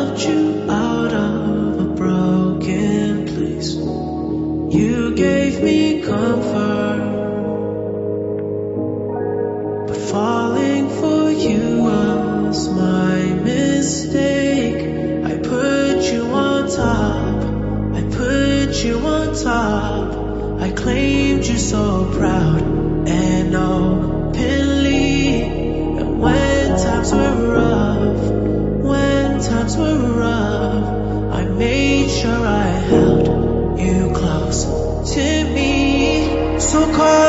brought you out of a broken place. You gave me comfort, but falling for you was my mistake. I put you on top, I put you on top. I claimed you so proud and openly. And when times were rough, I made sure I held you close to me. So call